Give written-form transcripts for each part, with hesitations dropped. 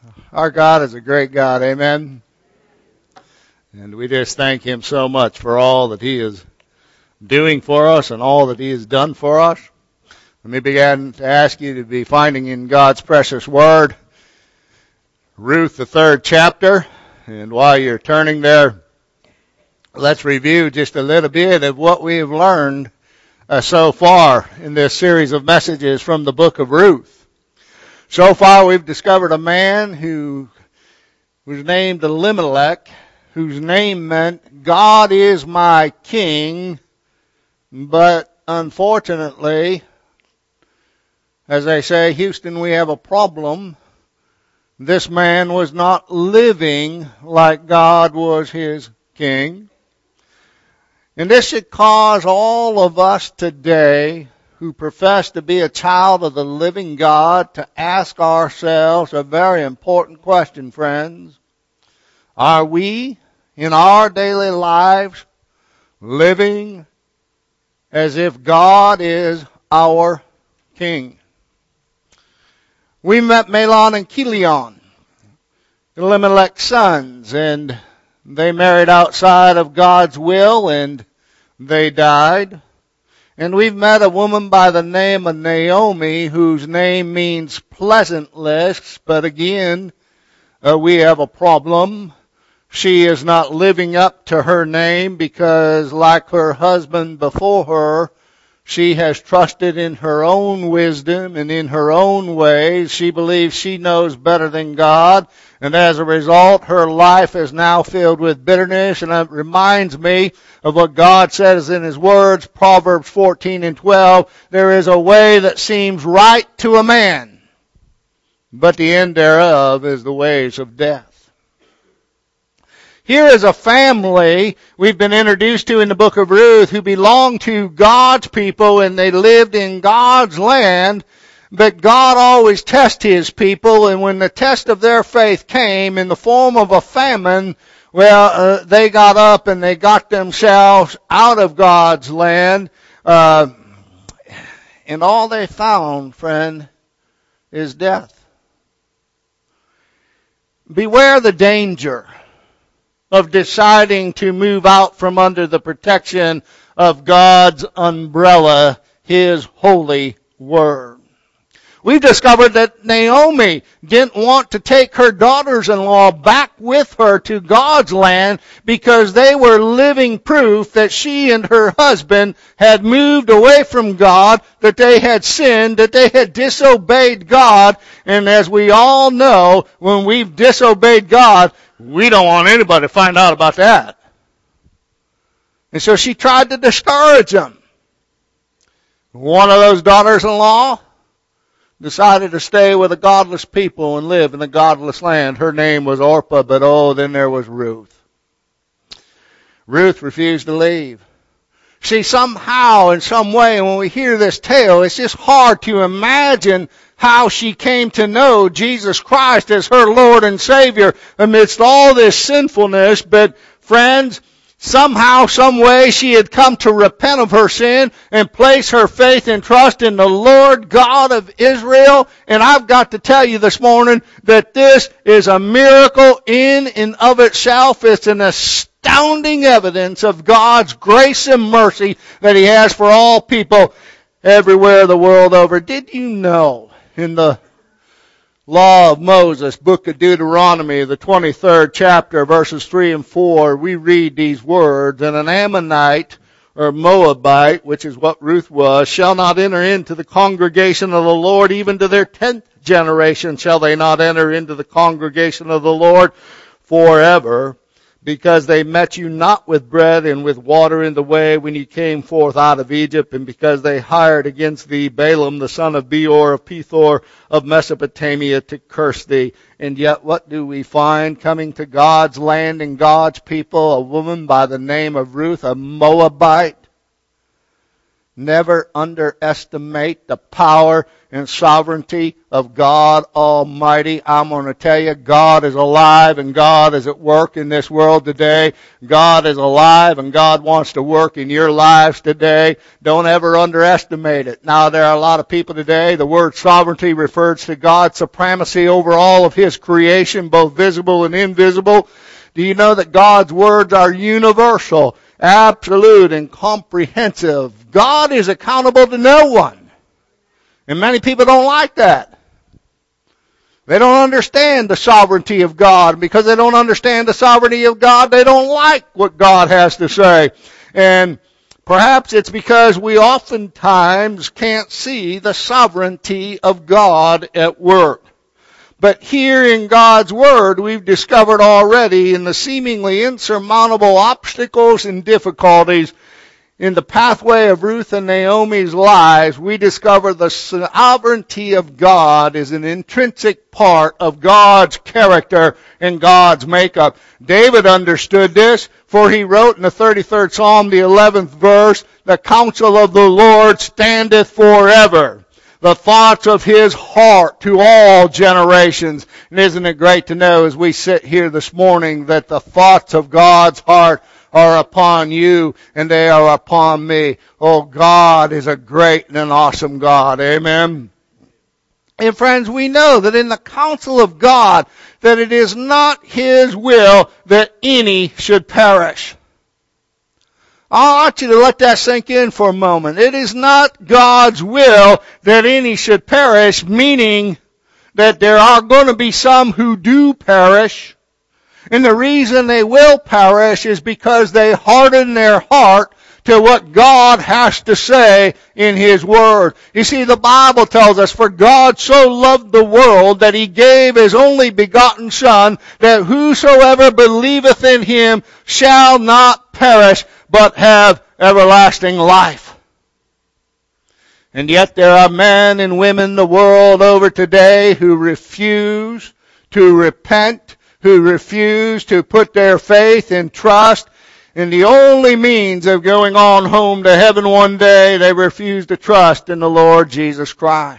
Our God is a great God, amen? And we just thank Him so much for all that He is doing for us and all that He has done for us. Let me begin to ask you to be finding in God's precious Word, Ruth, the 3rd chapter. And while you're turning there, let's review just a little bit of what we have learned so far in this series of messages from the book of Ruth. So far we've discovered a man who was named Elimelech, whose name meant, God is my king, but unfortunately, as they say, Houston, we have a problem. This man was not living like God was his king. And this should cause all of us today who profess to be a child of the living God to ask ourselves a very important question, friends. Are we, in our daily lives, living as if God is our king? We met Mahlon and Chilion, Elimelech's sons, and they married outside of God's will, and they died. And we've met a woman by the name of Naomi, whose name means pleasantness, but again, we have a problem. She is not living up to her name because, like her husband before her, she has trusted in her own wisdom and in her own ways. She believes she knows better than God. And as a result, her life is now filled with bitterness. And it reminds me of what God says in His words, Proverbs 14 and 12. There is a way that seems right to a man, but the end thereof is the ways of death. Here is a family we've been introduced to in the book of Ruth who belonged to God's people and they lived in God's land, but God always tests His people, and when the test of their faith came in the form of a famine, they got up and they got themselves out of God's land, and all they found, friend, is death. Beware the danger of deciding to move out from under the protection of God's umbrella, His holy word. We've discovered that Naomi didn't want to take her daughters-in-law back with her to God's land because they were living proof that she and her husband had moved away from God, that they had sinned, that they had disobeyed God. And as we all know, when we've disobeyed God, we don't want anybody to find out about that. And so she tried to discourage them. One of those daughters-in-law decided to stay with the godless people and live in the godless land. Her name was Orpah, but then there was Ruth. Ruth refused to leave. See, somehow, in some way, when we hear this tale, it's just hard to imagine how she came to know Jesus Christ as her Lord and Savior amidst all this sinfulness. But friends, somehow, some way, she had come to repent of her sin and place her faith and trust in the Lord God of Israel. And I've got to tell you this morning that this is a miracle in and of itself. It's an astounding evidence of God's grace and mercy that He has for all people everywhere the world over. Did you know in the Law of Moses, book of Deuteronomy, the 23rd chapter, verses 3 and 4, we read these words, and an Ammonite or Moabite, which is what Ruth was, shall not enter into the congregation of the Lord, even to their 10th generation shall they not enter into the congregation of the Lord forever, because they met you not with bread and with water in the way when you came forth out of Egypt, and because they hired against thee Balaam the son of Beor of Pethor of Mesopotamia to curse thee. And yet what do we find coming to God's land and God's people? A woman by the name of Ruth, a Moabite. Never underestimate the power and sovereignty of God Almighty. I'm going to tell you, God is alive and God is at work in this world today. God is alive and God wants to work in your lives today. Don't ever underestimate it. Now, there are a lot of people today, the word sovereignty refers to God's supremacy over all of His creation, both visible and invisible. Do you know that God's words are universal, absolute, and comprehensive? God is accountable to no one. And many people don't like that. They don't understand the sovereignty of God. Because they don't understand the sovereignty of God, they don't like what God has to say. And perhaps it's because we oftentimes can't see the sovereignty of God at work. But here in God's Word, we've discovered already in the seemingly insurmountable obstacles and difficulties in the pathway of Ruth and Naomi's lives, we discover the sovereignty of God is an intrinsic part of God's character and God's makeup. David understood this, for he wrote in the 33rd Psalm, the 11th verse, "The counsel of the Lord standeth forever, the thoughts of His heart to all generations." And isn't it great to know as we sit here this morning that the thoughts of God's heart are upon you and they are upon me. Oh, God is a great and an awesome God. Amen. And friends, we know that in the counsel of God that it is not His will that any should perish. I want you to let that sink in for a moment. It is not God's will that any should perish, meaning that there are going to be some who do perish. And the reason they will perish is because they harden their heart to what God has to say in His Word. You see, the Bible tells us, "For God so loved the world that He gave His only begotten Son, that whosoever believeth in Him shall not perish, but have everlasting life." And yet there are men and women the world over today who refuse to repent, who refuse to put their faith and trust in the only means of going on home to heaven one day. They refuse to trust in the Lord Jesus Christ.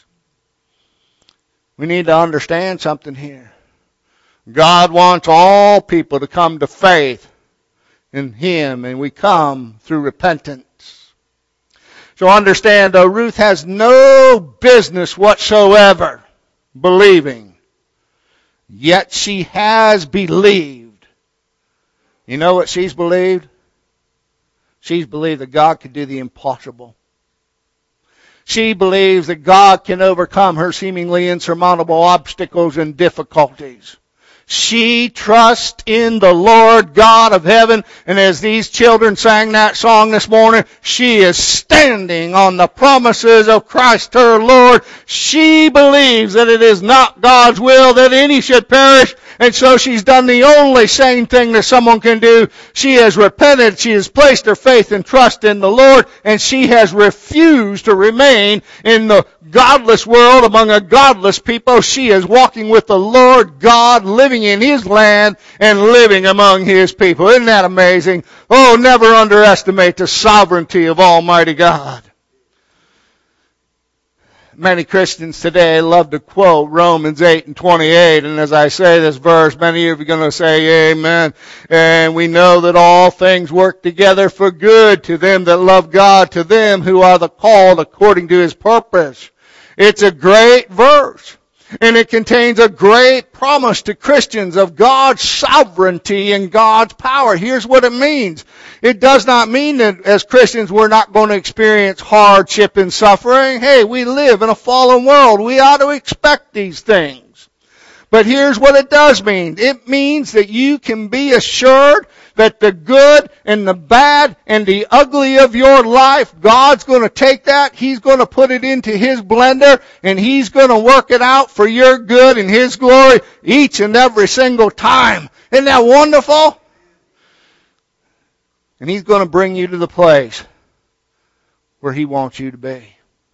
We need to understand something here. God wants all people to come to faith in Him, and we come through repentance. So understand, Ruth has no business whatsoever believing. Yet she has believed. You know what she's believed? She's believed that God could do the impossible. She believes that God can overcome her seemingly insurmountable obstacles and difficulties. She trusts in the Lord God of heaven, and as these children sang that song this morning, she is standing on the promises of Christ her Lord. She believes that it is not God's will that any should perish, and so she's done the only sane thing that someone can do. She has repented, she has placed her faith and trust in the Lord, and she has refused to remain in the godless world among a godless people. She is walking with the Lord God, living in His land and living among His people. Isn't that amazing? Oh, never underestimate the sovereignty of Almighty God. Many Christians today love to quote Romans 8:28, and as I say this verse, many of you are going to say amen. And we know that all things work together for good to them that love God, to them who are the called according to His purpose. It's a great verse, and it contains a great promise to Christians of God's sovereignty and God's power. Here's what it means. It does not mean that as Christians we're not going to experience hardship and suffering. Hey, we live in a fallen world. We ought to expect these things. But here's what it does mean. It means that you can be assured that the good and the bad and the ugly of your life, God's going to take that, He's going to put it into His blender, and He's going to work it out for your good and His glory each and every single time. Isn't that wonderful? And He's going to bring you to the place where He wants you to be.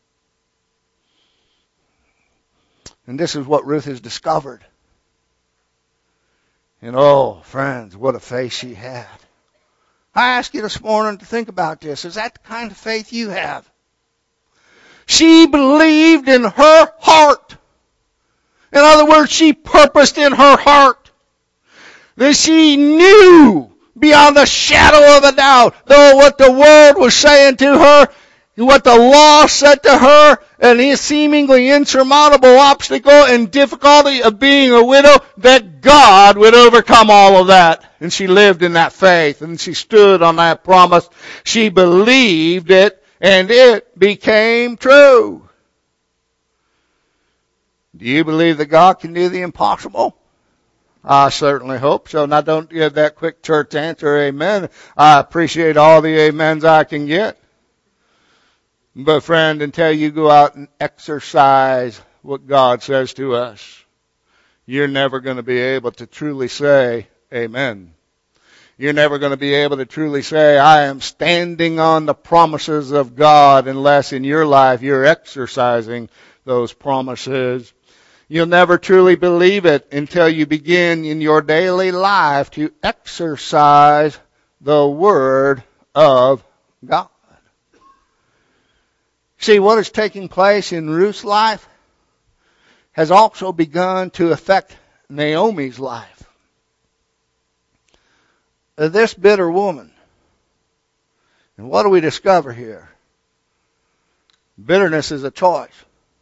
And this is what Ruth has discovered. And oh, friends, what a faith she had. I ask you this morning to think about this. Is that the kind of faith you have? She believed in her heart. In other words, she purposed in her heart that she knew beyond a shadow of a doubt, though what the world was saying to her, what the law said to her, and his seemingly insurmountable obstacle and difficulty of being a widow, that God would overcome all of that. And she lived in that faith, and she stood on that promise. She believed it, and it became true. Do you believe that God can do the impossible? I certainly hope so. Now don't give that quick church answer, amen. I appreciate all the amens I can get. But friend, until you go out and exercise what God says to us, you're never going to be able to truly say, amen. You're never going to be able to truly say, I am standing on the promises of God, unless in your life you're exercising those promises. You'll never truly believe it until you begin in your daily life to exercise the Word of God. See, what is taking place in Ruth's life has also begun to affect Naomi's life. This bitter woman. And what do we discover here? Bitterness is a choice.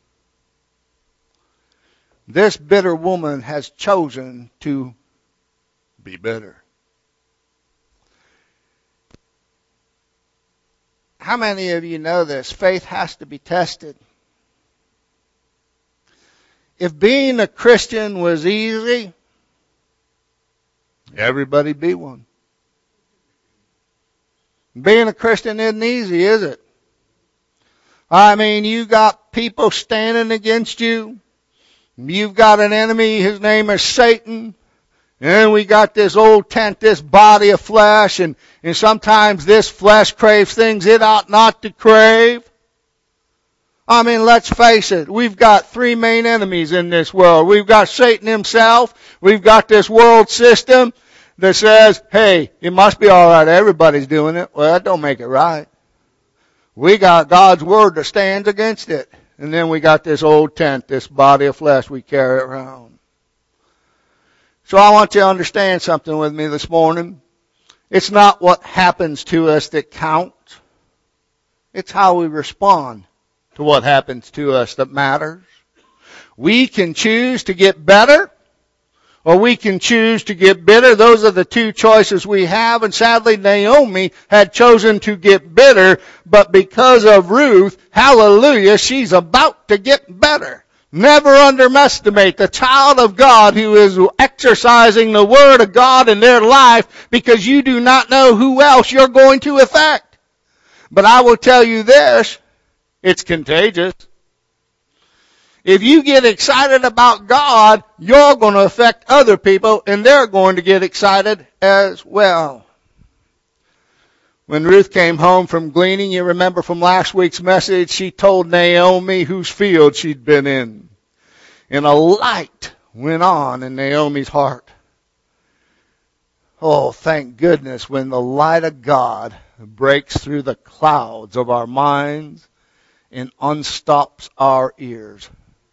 This bitter woman has chosen to be bitter. How many of you know this? Faith has to be tested. If being a Christian was easy, everybody'd be one. Being a Christian isn't easy, is it? I mean, you got people standing against you. You've got an enemy, his name is Satan. And we got this old tent, this body of flesh, and sometimes this flesh craves things it ought not to crave. I mean, let's face it, we've got three main enemies in this world. We've got Satan himself, we've got this world system that says, hey, it must be all right, everybody's doing it. Well, that don't make it right. We got God's Word that stands against it. And then we got this old tent, this body of flesh we carry around. So I want you to understand something with me this morning. It's not what happens to us that counts. It's how we respond to what happens to us that matters. We can choose to get better, or we can choose to get bitter. Those are the two choices we have. And sadly, Naomi had chosen to get bitter, but because of Ruth, hallelujah, she's about to get better. Never underestimate the child of God who is exercising the Word of God in their life, because you do not know who else you're going to affect. But I will tell you this, it's contagious. If you get excited about God, you're going to affect other people, and they're going to get excited as well. When Ruth came home from gleaning, you remember from last week's message, she told Naomi whose field she'd been in. And a light went on in Naomi's heart. Oh, thank goodness when the light of God breaks through the clouds of our minds and unstops our ears.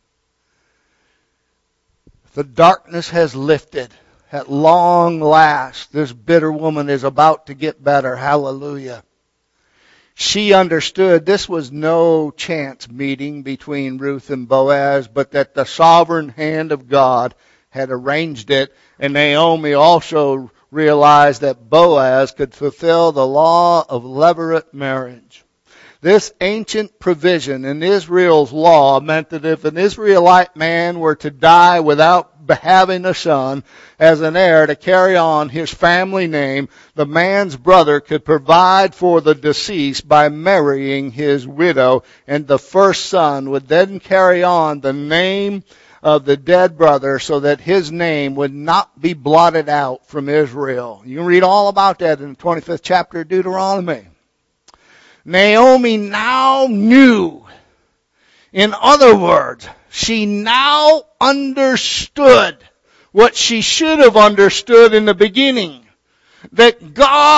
The darkness has lifted. At long last, this bitter woman is about to get better. Hallelujah. She understood this was no chance meeting between Ruth and Boaz, but that the sovereign hand of God had arranged it. And Naomi also realized that Boaz could fulfill the law of levirate marriage. This ancient provision in Israel's law meant that if an Israelite man were to die without having a son as an heir to carry on his family name, the man's brother could provide for the deceased by marrying his widow, and the first son would then carry on the name of the dead brother so that his name would not be blotted out from Israel. You can read all about that in the 25th chapter of Deuteronomy. Naomi now knew. In other words, she now understood what she should have understood in the beginning. That God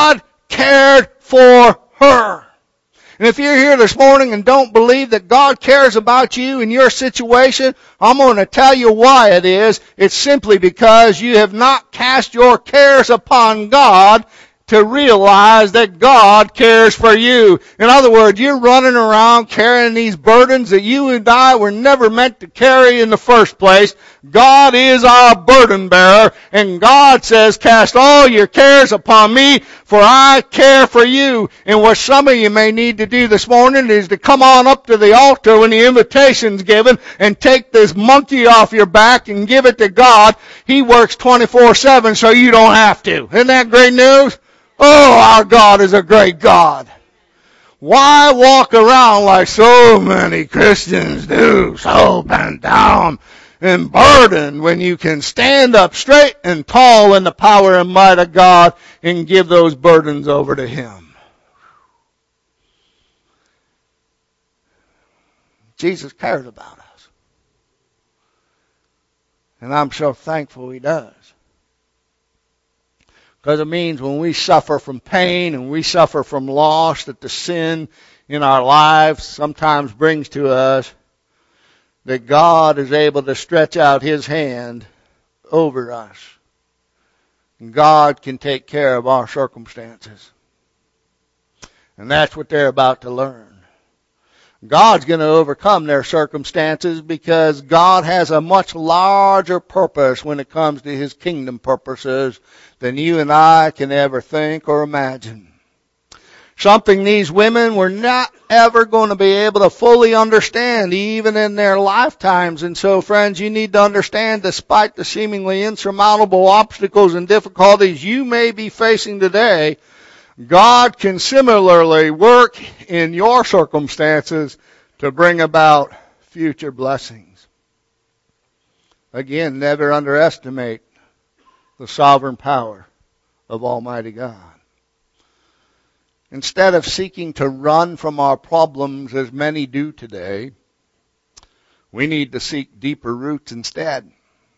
cared for her. And if you're here this morning and don't believe that God cares about you and your situation, I'm going to tell you why it is. It's simply because you have not cast your cares upon God to realize that God cares for you. In other words, you're running around carrying these burdens that you and I were never meant to carry in the first place. God is our burden bearer, and God says, cast all your cares upon me, for I care for you. And what some of you may need to do this morning is to come on up to the altar when the invitation's given and take this monkey off your back and give it to God. He works 24/7 so you don't have to. Isn't that great news? Oh, our God is a great God. Why walk around like so many Christians do, so bent down and burdened, when you can stand up straight and tall in the power and might of God and give those burdens over to Him? Jesus cares about us. And I'm so thankful He does. Because it means when we suffer from pain and we suffer from loss that the sin in our lives sometimes brings to us, that God is able to stretch out His hand over us. And God can take care of our circumstances. And that's what they're about to learn. God's going to overcome their circumstances because God has a much larger purpose when it comes to His kingdom purposes than you and I can ever think or imagine. Something these women were not ever going to be able to fully understand even in their lifetimes. And so, friends, you need to understand, despite the seemingly insurmountable obstacles and difficulties you may be facing today, God can similarly work in your circumstances to bring about future blessings. Again, never underestimate the sovereign power of Almighty God. Instead of seeking to run from our problems as many do today, we need to seek deeper roots instead.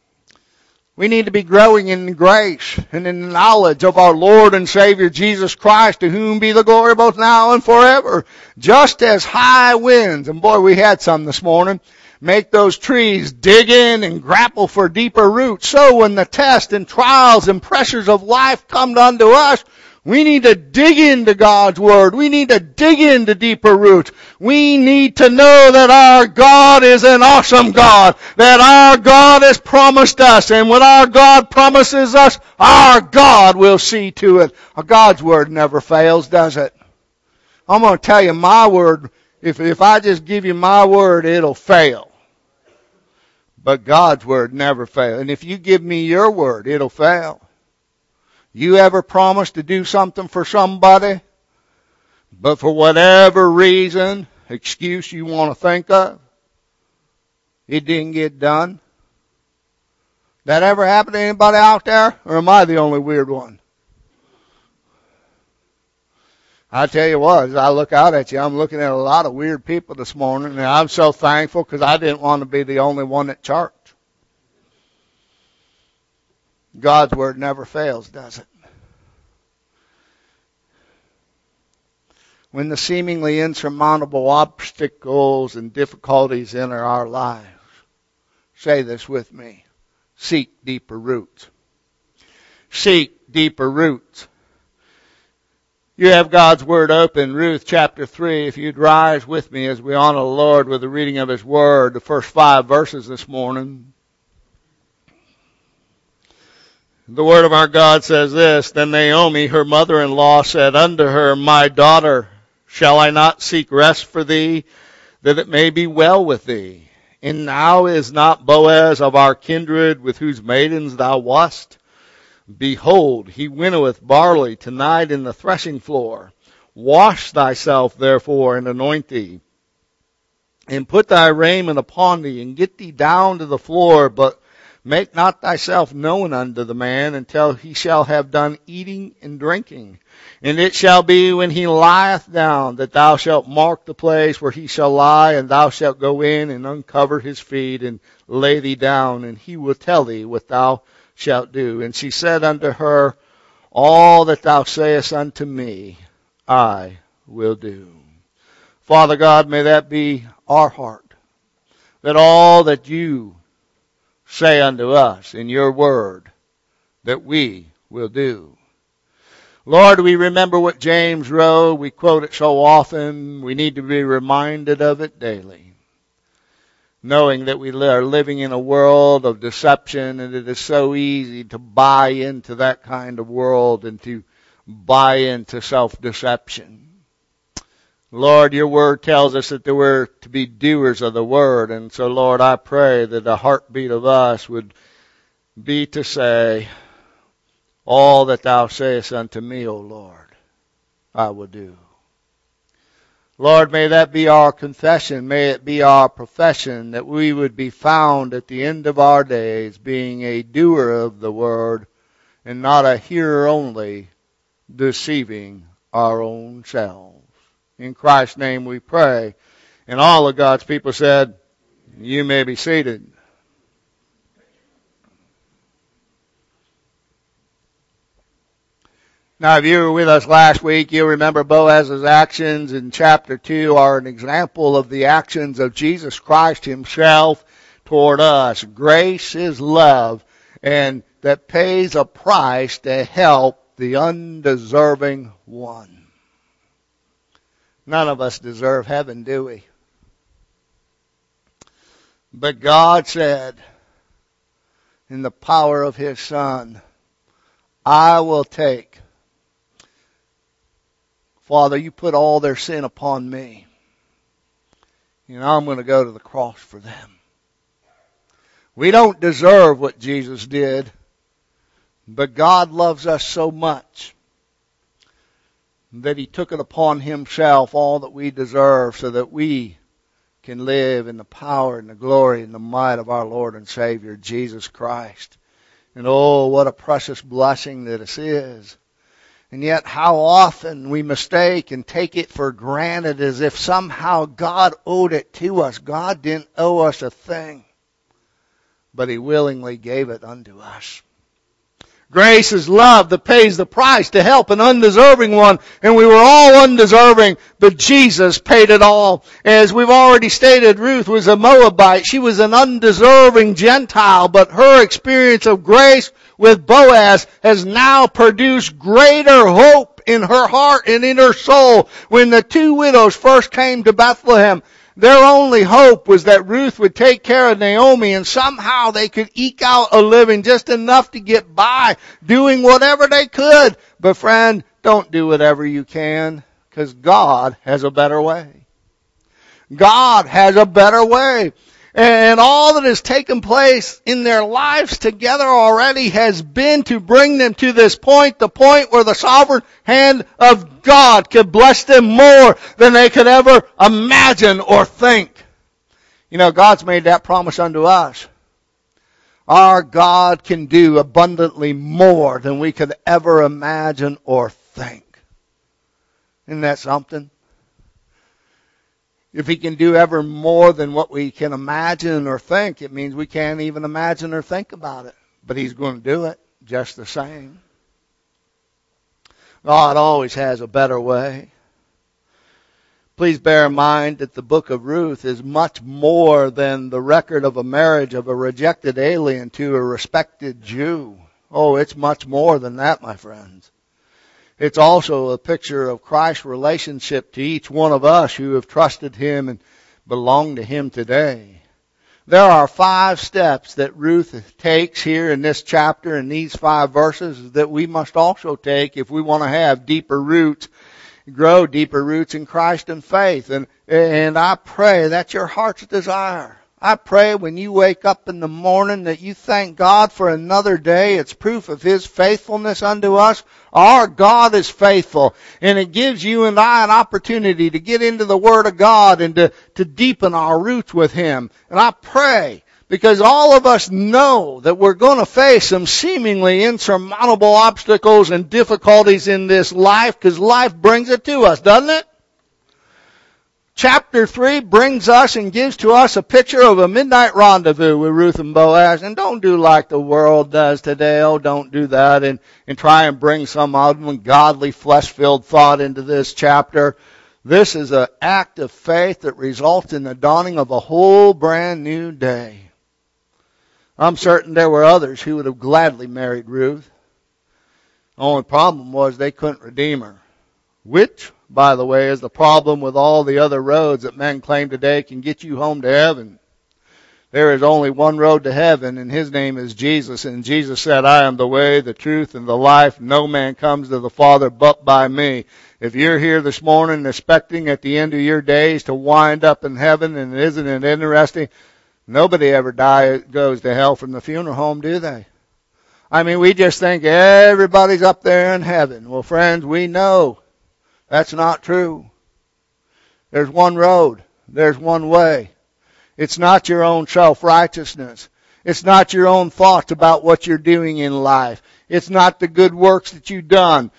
We need to be growing in grace and in the knowledge of our Lord and Savior Jesus Christ, to whom be the glory both now and forever. Just as high winds, and boy, we had some this morning, make those trees dig in and grapple for deeper roots, so when the tests and trials and pressures of life come unto us, we need to dig into God's Word. We need to dig into deeper roots. We need to know that our God is an awesome God, that our God has promised us, and when our God promises us, our God will see to it. God's Word never fails, does it? I'm going to tell you, my Word, if I just give you my Word, it'll fail. But God's Word never fails. And if you give me your Word, it'll fail. You ever promise to do something for somebody, but for whatever reason, excuse you want to think of, it didn't get done? That ever happen to anybody out there? Or am I the only weird one? I tell you what, as I look out at you, I'm looking at a lot of weird people this morning, and I'm so thankful because I didn't want to be the only one at church. God's Word never fails, does it? When the seemingly insurmountable obstacles and difficulties enter our lives, say this with me: seek deeper roots. Seek deeper roots. You have God's Word open, Ruth chapter 3. If you'd rise with me as we honor the Lord with the reading of His Word, the first 5 verses this morning. The Word of our God says this: Then Naomi, her mother-in-law, said unto her, My daughter, shall I not seek rest for thee, that it may be well with thee? And now is not Boaz of our kindred, with whose maidens thou wast? Behold, he winnoweth barley tonight in the threshing floor. Wash thyself therefore, and anoint thee, and put thy raiment upon thee, and get thee down to the floor, but make not thyself known unto the man until he shall have done eating and drinking. And it shall be when he lieth down that thou shalt mark the place where he shall lie, and thou shalt go in and uncover his feet and lay thee down, and he will tell thee what thou shalt do. And she said unto her, All that thou sayest unto me, I will do. Father God, may that be our heart, that all that you say unto us in your word, that we will do. Lord, we remember what James wrote. We quote it so often. We need to be reminded of it daily, knowing that we are living in a world of deception, and it is so easy to buy into that kind of world and to buy into self-deception. Lord, your word tells us that we're to be doers of the word, and so, Lord, I pray that the heartbeat of us would be to say, all that thou sayest unto me, O Lord, I will do. Lord, may that be our confession. May it be our profession that we would be found at the end of our days being a doer of the word and not a hearer only, deceiving our own selves. In Christ's name we pray. And all of God's people said, you may be seated. Now, if you were with us last week, you'll remember Boaz's actions in chapter 2 are an example of the actions of Jesus Christ himself toward us. Grace is love, and that pays a price to help the undeserving one. None of us deserve heaven, do we? But God said, in the power of his Son, I will take. Father, you put all their sin upon me. And I'm going to go to the cross for them. We don't deserve what Jesus did, but God loves us so much that he took it upon himself, all that we deserve, so that we can live in the power and the glory and the might of our Lord and Savior, Jesus Christ. And oh, what a precious blessing that this is. And yet how often we mistake and take it for granted as if somehow God owed it to us. God didn't owe us a thing, but he willingly gave it unto us. Grace is love that pays the price to help an undeserving one. And we were all undeserving, but Jesus paid it all. As we've already stated, Ruth was a Moabite. She was an undeserving Gentile, but her experience of grace with Boaz has now produced greater hope in her heart and in her soul. When the two widows first came to Bethlehem, their only hope was that Ruth would take care of Naomi and somehow they could eke out a living just enough to get by, doing whatever they could. But friend, don't do whatever you can, because God has a better way. God has a better way. And all that has taken place in their lives together already has been to bring them to this point, the point where the sovereign hand of God could bless them more than they could ever imagine or think. You know, God's made that promise unto us. Our God can do abundantly more than we could ever imagine or think. Isn't that something? If he can do ever more than what we can imagine or think, it means we can't even imagine or think about it. But he's going to do it just the same. God always has a better way. Please bear in mind that the book of Ruth is much more than the record of a marriage of a rejected alien to a respected Jew. Oh, it's much more than that, my friends. It's also a picture of Christ's relationship to each one of us who have trusted him and belong to him today. There are 5 steps that Ruth takes here in this chapter, in these 5 verses, that we must also take if we want to have deeper roots, grow deeper roots in Christ and faith. And I pray that's your heart's desire. I pray when you wake up in the morning that you thank God for another day. It's proof of his faithfulness unto us. Our God is faithful, and it gives you and I an opportunity to get into the Word of God and to deepen our roots with him. And I pray, because all of us know that we're going to face some seemingly insurmountable obstacles and difficulties in this life, because life brings it to us, doesn't it? chapter 3 brings us and gives to us a picture of a midnight rendezvous with Ruth and Boaz. And don't do like the world does today. Oh, don't do that and try and bring some ungodly, flesh-filled thought into this chapter. This is an act of faith that results in the dawning of a whole brand new day. I'm certain there were others who would have gladly married Ruth. The only problem was they couldn't redeem her. Which, by the way, is the problem with all the other roads that men claim today can get you home to heaven. There is only one road to heaven, and His name is Jesus. And Jesus said, I am the way, the truth, and the life. No man comes to the Father but by me. If you're here this morning expecting at the end of your days to wind up in heaven, and isn't it interesting? Nobody ever goes to hell from the funeral home, do they? I mean, we just think everybody's up there in heaven. Well, friends, we know that's not true. There's one road. There's one way. It's not your own self-righteousness. It's not your own thoughts about what you're doing in life. It's not the good works that you've done.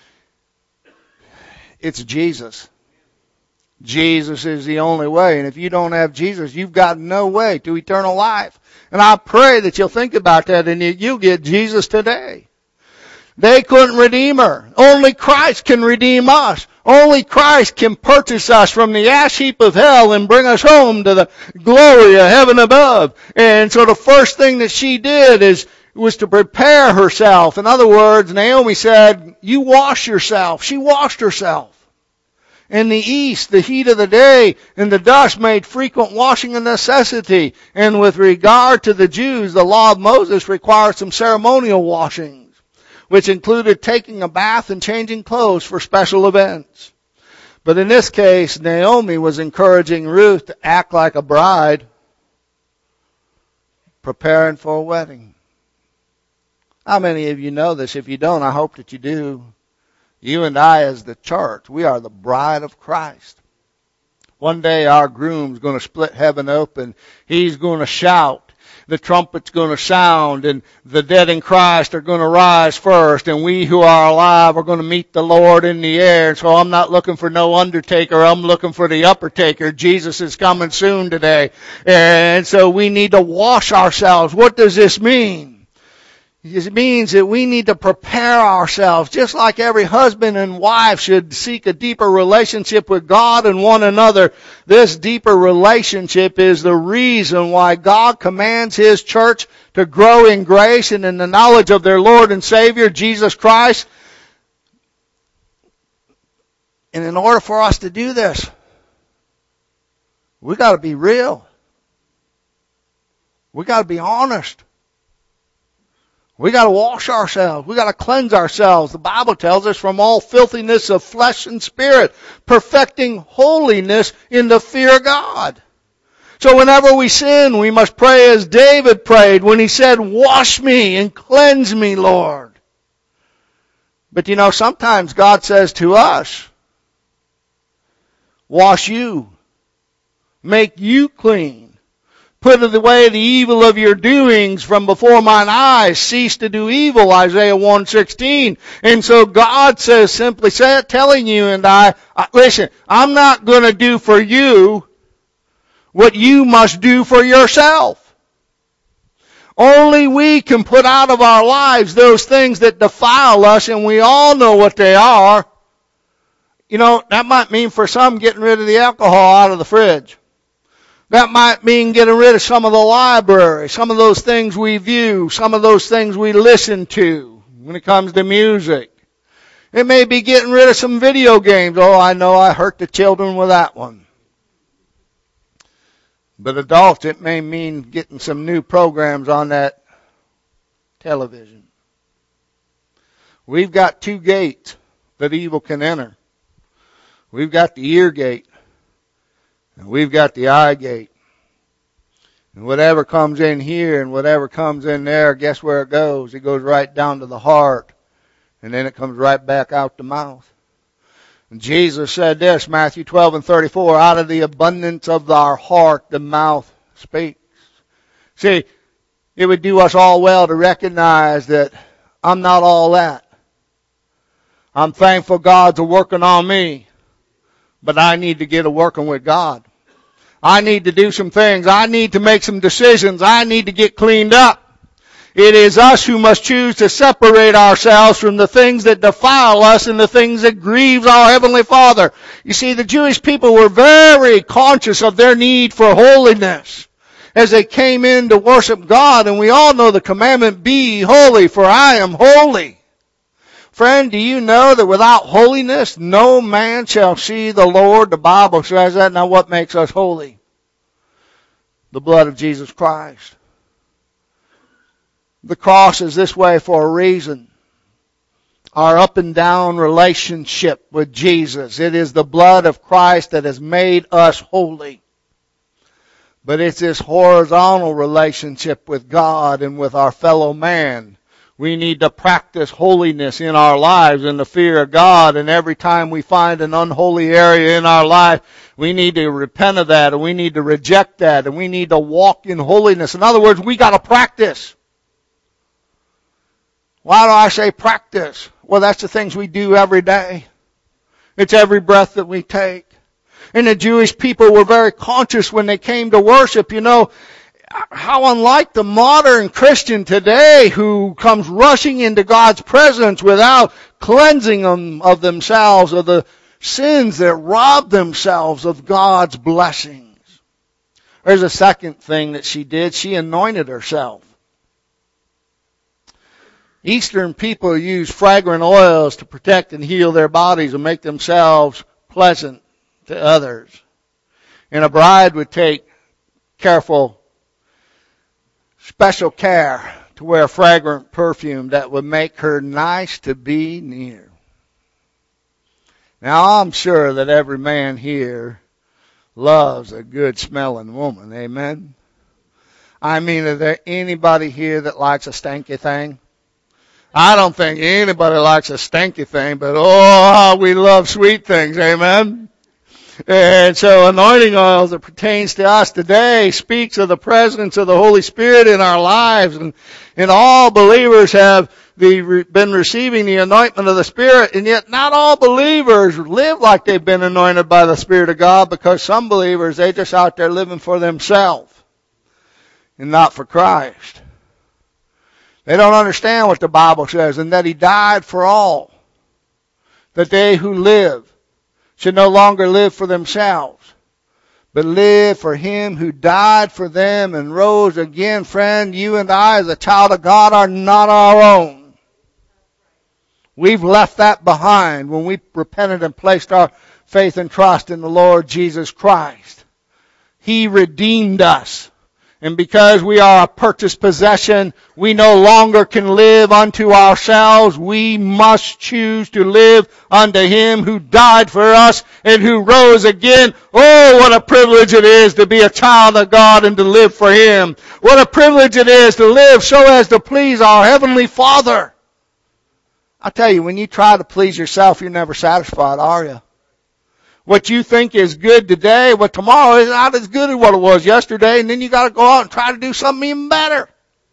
It's Jesus. Jesus is the only way. And if you don't have Jesus, you've got no way to eternal life. And I pray that you'll think about that and you'll get Jesus today. They couldn't redeem her. Only Christ can redeem us. Only Christ can purchase us from the ash heap of hell and bring us home to the glory of heaven above. And so the first thing that she did was to prepare herself. In other words, Naomi said, you wash yourself. She washed herself. In the East, the heat of the day and the dust made frequent washing a necessity. And with regard to the Jews, the law of Moses required some ceremonial washings, which included taking a bath and changing clothes for special events. But in this case, Naomi was encouraging Ruth to act like a bride, preparing for a wedding. How many of you know this? If you don't, I hope that you do. You and I as the church, we are the bride of Christ. One day our groom's going to split heaven open. He's going to shout. The trumpet's going to sound, and the dead in Christ are going to rise first, and we who are alive are going to meet the Lord in the air. So I'm not looking for no undertaker. I'm looking for the uppertaker. Jesus is coming soon today. And so we need to wash ourselves. What does this mean? It means that we need to prepare ourselves, just like every husband and wife should seek a deeper relationship with God and one another. This deeper relationship is the reason why God commands His church to grow in grace and in the knowledge of their Lord and Savior, Jesus Christ. And in order for us to do this, we got to be real. We got to be honest. We got to wash ourselves. We got to cleanse ourselves. The Bible tells us from all filthiness of flesh and spirit, perfecting holiness in the fear of God. So whenever we sin, we must pray as David prayed when he said, wash me and cleanse me, Lord. But you know, sometimes God says to us, wash you, make you clean. Put away the evil of your doings from before mine eyes. Cease to do evil, Isaiah 1:16. And so God says, simply telling you and I, listen, I'm not going to do for you what you must do for yourself. Only we can put out of our lives those things that defile us, and we all know what they are. You know, that might mean for some getting rid of the alcohol out of the fridge. That might mean getting rid of some of the library, some of those things we view, some of those things we listen to when it comes to music. It may be getting rid of some video games. Oh, I know I hurt the children with that one. But adults, it may mean getting some new programs on that television. We've got two gates that evil can enter. We've got the ear gate. And we've got the eye gate. And whatever comes in here and whatever comes in there, guess where it goes? It goes right down to the heart. And then it comes right back out the mouth. And Jesus said this, Matthew 12:34, out of the abundance of our heart, the mouth speaks. See, it would do us all well to recognize that I'm not all that. I'm thankful God's working on me. But I need to get a working with God. I need to do some things. I need to make some decisions. I need to get cleaned up. It is us who must choose to separate ourselves from the things that defile us and the things that grieves our Heavenly Father. You see, the Jewish people were very conscious of their need for holiness as they came in to worship God. And we all know the commandment, be holy, for I am holy. Friend, do you know that without holiness, no man shall see the Lord? The Bible says that. Now what makes us holy? The blood of Jesus Christ. The cross is this way for a reason. Our up and down relationship with Jesus. It is the blood of Christ that has made us holy. But it's this horizontal relationship with God and with our fellow man. We need to practice holiness in our lives and the fear of God. And every time we find an unholy area in our life, we need to repent of that, and we need to reject that, and we need to walk in holiness. In other words, we got to practice. Why do I say practice? Well, that's the things we do every day. It's every breath that we take. And the Jewish people were very conscious when they came to worship. You know, how unlike the modern Christian today who comes rushing into God's presence without cleansing them of themselves, of the sins that rob themselves of God's blessings. There's a second thing that she did. She anointed herself. Eastern people use fragrant oils to protect and heal their bodies and make themselves pleasant to others. And a bride would take special care to wear fragrant perfume that would make her nice to be near. Now, I'm sure that every man here loves a good smelling woman. Amen? I mean, is there anybody here that likes a stanky thing? I don't think anybody likes a stinky thing, but oh, we love sweet things, amen? And so anointing oil that pertains to us today speaks of the presence of the Holy Spirit in our lives. And all believers have been receiving the anointment of the Spirit, and yet not all believers live like they've been anointed by the Spirit of God, because some believers, they're just out there living for themselves and not for Christ. They don't understand what the Bible says, and that He died for all. That they who live should no longer live for themselves, but live for Him who died for them and rose again. Friend, you and I as a child of God are not our own. We've left that behind when we repented and placed our faith and trust in the Lord Jesus Christ. He redeemed us. And because we are a purchased possession, we no longer can live unto ourselves. We must choose to live unto Him who died for us and who rose again. Oh, what a privilege it is to be a child of God and to live for Him. What a privilege it is to live so as to please our Heavenly Father. I tell you, when you try to please yourself, you're never satisfied, are you? What you think is good today, but tomorrow is not as good as what it was yesterday, and then you got to go out and try to do something even better.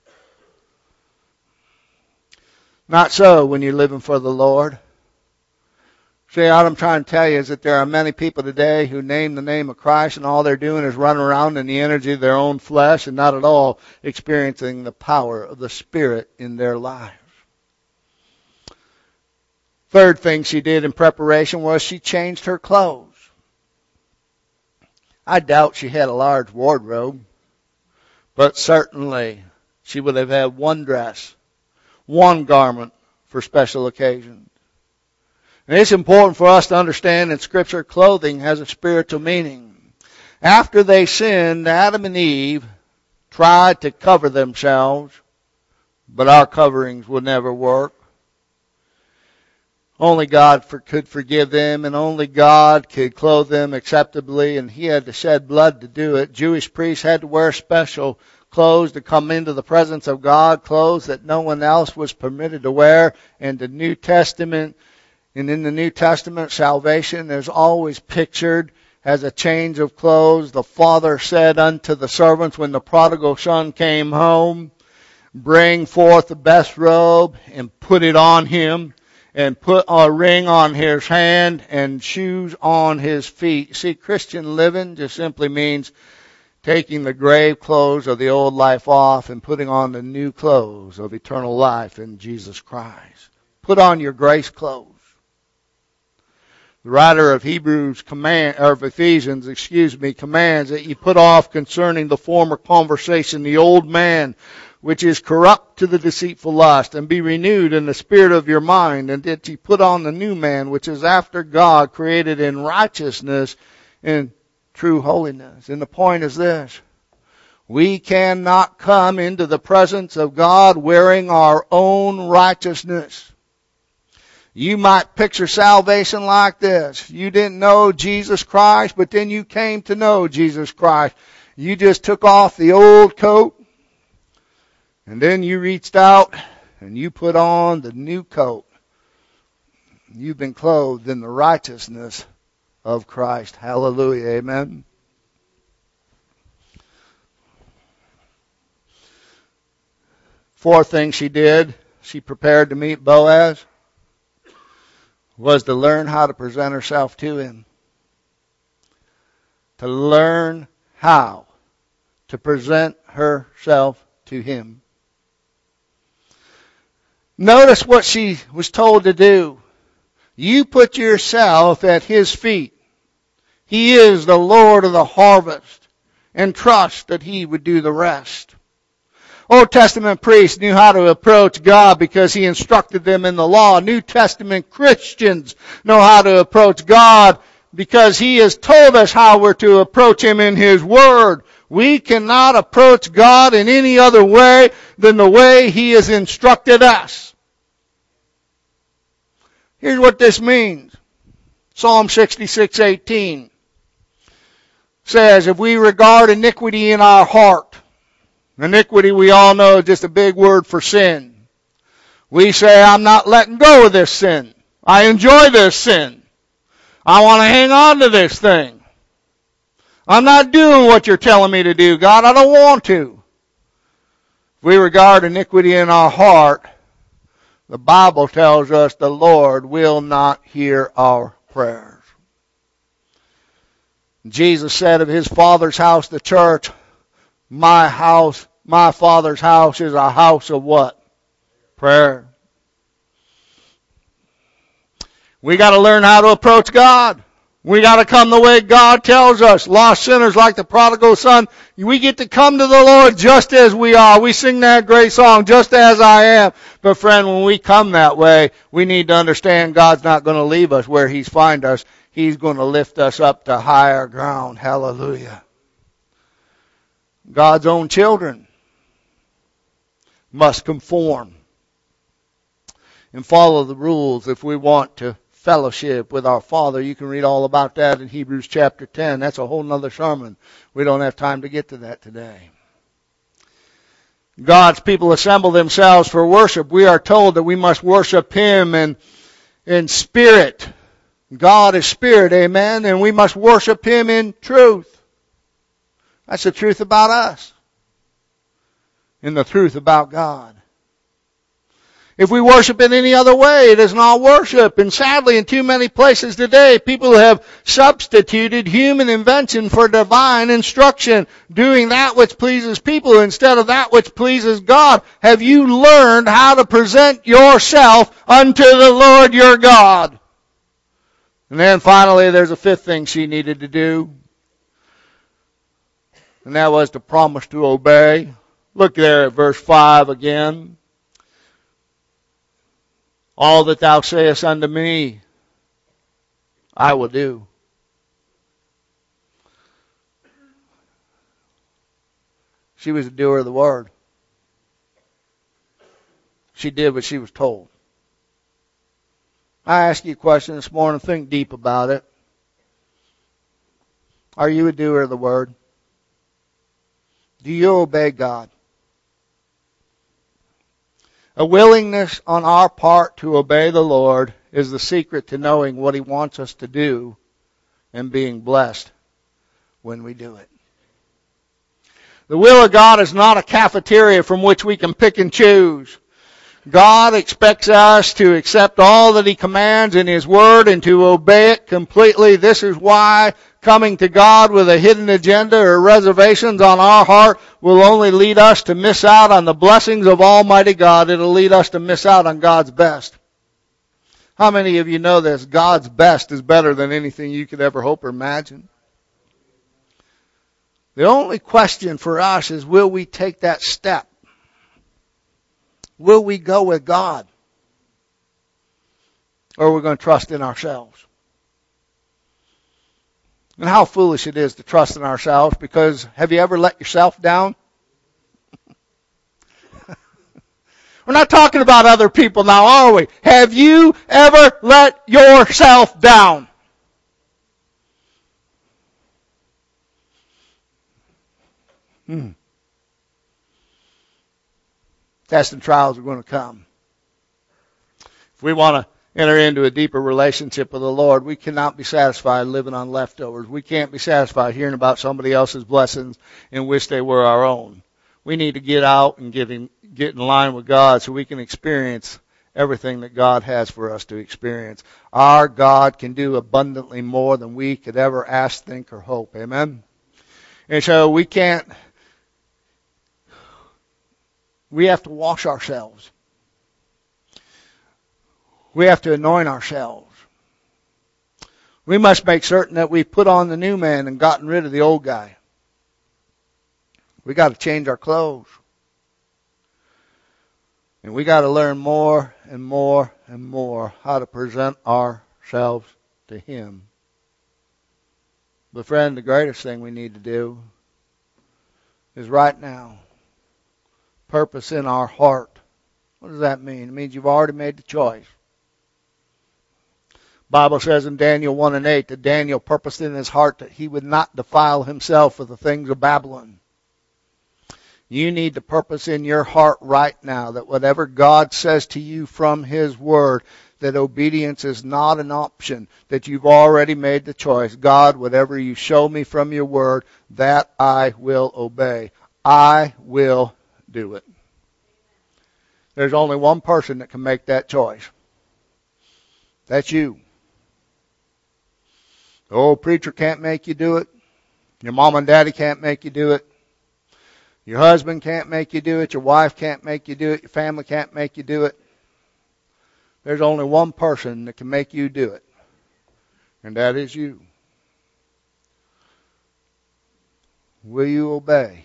Not so when you're living for the Lord. See, what I'm trying to tell you is that there are many people today who name the name of Christ, and all they're doing is running around in the energy of their own flesh and not at all experiencing the power of the Spirit in their lives. Third thing she did in preparation was she changed her clothes. I doubt she had a large wardrobe, but certainly she would have had one dress, one garment for special occasions. And it's important for us to understand in Scripture, clothing has a spiritual meaning. After they sinned, Adam and Eve tried to cover themselves, but our coverings would never work. Only God could forgive them, and only God could clothe them acceptably, and He had to shed blood to do it. Jewish priests had to wear special clothes to come into the presence of God, clothes that no one else was permitted to wear. And in the New Testament, salvation is always pictured as a change of clothes. The Father said unto the servants when the prodigal son came home, bring forth the best robe and put it on him, and put a ring on his hand and shoes on his feet. See, Christian living just simply means taking the grave clothes of the old life off and putting on the new clothes of eternal life in Jesus Christ. Put on your grace clothes. The writer of Ephesians commands that you put off concerning the former conversation the old man, which is corrupt to the deceitful lust, and be renewed in the spirit of your mind, and that you put on the new man, which is after God, created in righteousness and true holiness. And the point is this: we cannot come into the presence of God wearing our own righteousness. You might picture salvation like this. You didn't know Jesus Christ, but then you came to know Jesus Christ. You just took off the old coat, and then you reached out and you put on the new coat. You've been clothed in the righteousness of Christ. Hallelujah. Amen. Fourth thing she did, she prepared to meet Boaz, was to learn how to present herself to him. To learn how to present herself to him. Notice what she was told to do. You put yourself at his feet. He is the Lord of the harvest, and trust that he would do the rest. Old Testament priests knew how to approach God because he instructed them in the law. New Testament Christians know how to approach God because he has told us how we're to approach him in his word. We cannot approach God in any other way than the way he has instructed us. Here's what this means. Psalm 66:18 says, if we regard iniquity in our heart, iniquity, we all know, is just a big word for sin. We say, I'm not letting go of this sin. I enjoy this sin. I want to hang on to this thing. I'm not doing what you're telling me to do, God. I don't want to. If we regard iniquity in our heart, the Bible tells us the Lord will not hear our prayers. Jesus said of his Father's house, the church, my Father's house is a house of what? Prayer. We got to learn how to approach God. We got to come the way God tells us. Lost sinners like the prodigal son. We get to come to the Lord just as we are. We sing that great song, just as I am. But friend, when we come that way, we need to understand God's not going to leave us where he's find us. He's going to lift us up to higher ground. Hallelujah. God's own children must conform and follow the rules if we want to fellowship with our Father. You can read all about that in Hebrews chapter 10. That's a whole nother sermon. We don't have time to get to that today. God's people assemble themselves for worship. We are told that we must worship him in spirit. God is spirit, amen, and we must worship him in truth. That's the truth about us and the truth about God. If we worship in any other way, it is not worship. And sadly, in too many places today, people have substituted human invention for divine instruction, doing that which pleases people instead of that which pleases God. Have you learned how to present yourself unto the Lord your God? And then finally, there's a fifth thing she needed to do. And that was to promise to obey. Look there at verse 5 again. All that thou sayest unto me, I will do. She was a doer of the word. She did what she was told. I ask you a question this morning. Think deep about it. Are you a doer of the word? Do you obey God? A willingness on our part to obey the Lord is the secret to knowing what he wants us to do and being blessed when we do it. The will of God is not a cafeteria from which we can pick and choose. God expects us to accept all that He commands in His Word and to obey it completely. This is why coming to God with a hidden agenda or reservations on our heart will only lead us to miss out on the blessings of Almighty God. It'll lead us to miss out on God's best. How many of you know this? God's best is better than anything you could ever hope or imagine. The only question for us is, will we take that step? Will we go with God? Or are we going to trust in ourselves? And how foolish it is to trust in ourselves, because have you ever let yourself down? We're not talking about other people now, are we? Have you ever let yourself down? Tests and trials are going to come. If we want to enter into a deeper relationship with the Lord, we cannot be satisfied living on leftovers. We can't be satisfied hearing about somebody else's blessings and wish they were our own. We need to get out and get in line with God so we can experience everything that God has for us to experience. Our God can do abundantly more than we could ever ask, think, or hope. Amen? And so we have to wash ourselves. We have to anoint ourselves. We must make certain that we've put on the new man and gotten rid of the old guy. We got to change our clothes. And we got to learn more and more and more how to present ourselves to Him. But friend, the greatest thing we need to do is right now, purpose in our heart. What does that mean? It means you've already made the choice. The Bible says in Daniel 1:8 that Daniel purposed in his heart that he would not defile himself with the things of Babylon. You need to purpose in your heart right now that whatever God says to you from His Word, that obedience is not an option, that you've already made the choice. God, whatever you show me from your Word, that I will obey. I will do it. There's only one person that can make that choice. That's you. The old preacher can't make you do it. Your mom and daddy can't make you do it. Your husband can't make you do it. Your wife can't make you do it. Your family can't make you do it. There's only one person that can make you do it, and that is you. Will you obey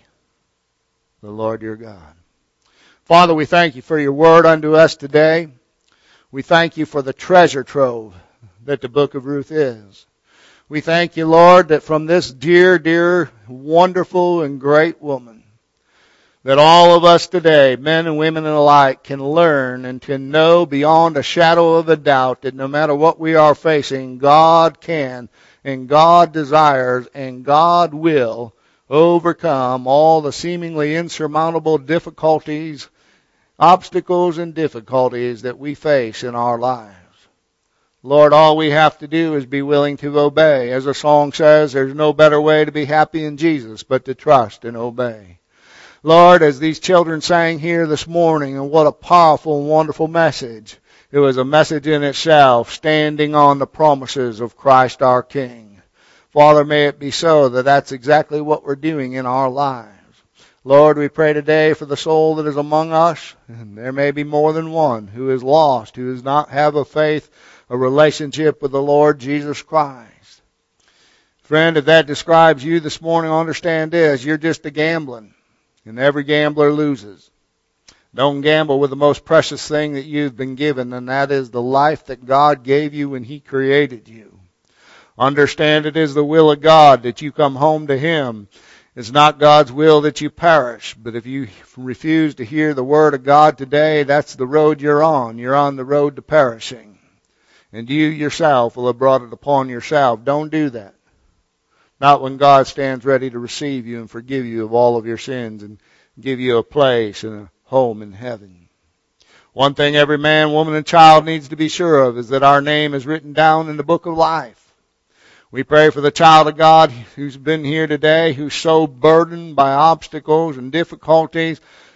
the Lord your God? Father, we thank you for your word unto us today. We thank you for the treasure trove that the book of Ruth is. We thank you, Lord, that from this dear, dear, wonderful, and great woman, that all of us today, men and women alike, can learn and can know beyond a shadow of a doubt that no matter what we are facing, God can and God desires and God will overcome all the seemingly insurmountable difficulties, obstacles, and difficulties that we face in our lives. Lord, all we have to do is be willing to obey. As the song says, there's no better way to be happy in Jesus but to trust and obey. Lord, as these children sang here this morning, and what a powerful and wonderful message. It was a message in itself, standing on the promises of Christ our King. Father, may it be so that that's exactly what we're doing in our lives. Lord, we pray today for the soul that is among us, and there may be more than one who is lost, who does not have a faith, a relationship with the Lord Jesus Christ. Friend, if that describes you this morning, understand this, you're just a gambling. And every gambler loses. Don't gamble with the most precious thing that you've been given, and that is the life that God gave you when He created you. Understand it is the will of God that you come home to Him. It's not God's will that you perish, but if you refuse to hear the Word of God today, that's the road you're on. You're on the road to perishing. And you yourself will have brought it upon yourself. Don't do that. Not when God stands ready to receive you and forgive you of all of your sins and give you a place and a home in heaven. One thing every man, woman, and child needs to be sure of is that our name is written down in the book of life. We pray for the child of God who's been here today, who's so burdened by obstacles and difficulties,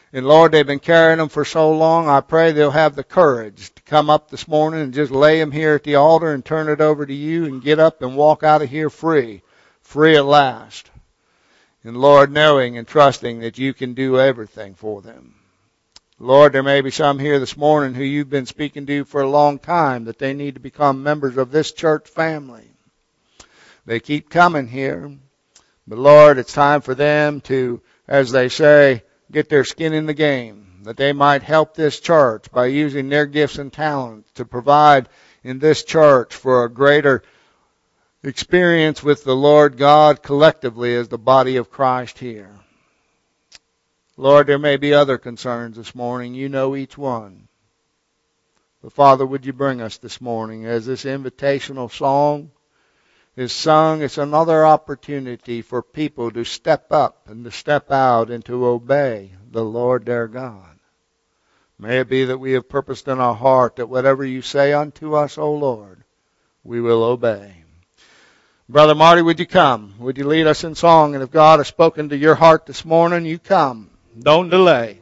And Lord, they've been carrying them for so long, I pray they'll have the courage to come up this morning and just lay them here at the altar and turn it over to you and get up and walk out of here free at last. And Lord, knowing and trusting that you can do everything for them. Lord, there may be some here this morning who you've been speaking to for a long time that they need to become members of this church family. They keep coming here, but Lord, it's time for them to, as they say, get their skin in the game, that they might help this church by using their gifts and talents to provide in this church for a greater experience with the Lord God collectively as the body of Christ here. Lord, there may be other concerns this morning. You know each one. But Father, would you bring us this morning as this invitational song is sung? It's another opportunity for people to step up and to step out and to obey the Lord their God. May it be that we have purposed in our heart that whatever you say unto us, O Lord, we will obey. Brother Marty, would you come? Would you lead us in song? And if God has spoken to your heart this morning, you come. Don't delay.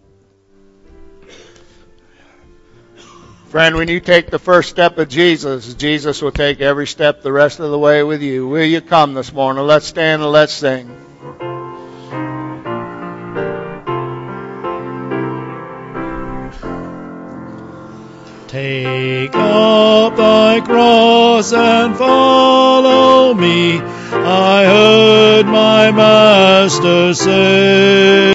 Friend, when you take the first step of Jesus, Jesus will take every step the rest of the way with you. Will you come this morning? Let's stand and let's sing. Take up thy cross and follow me. I heard my Master say,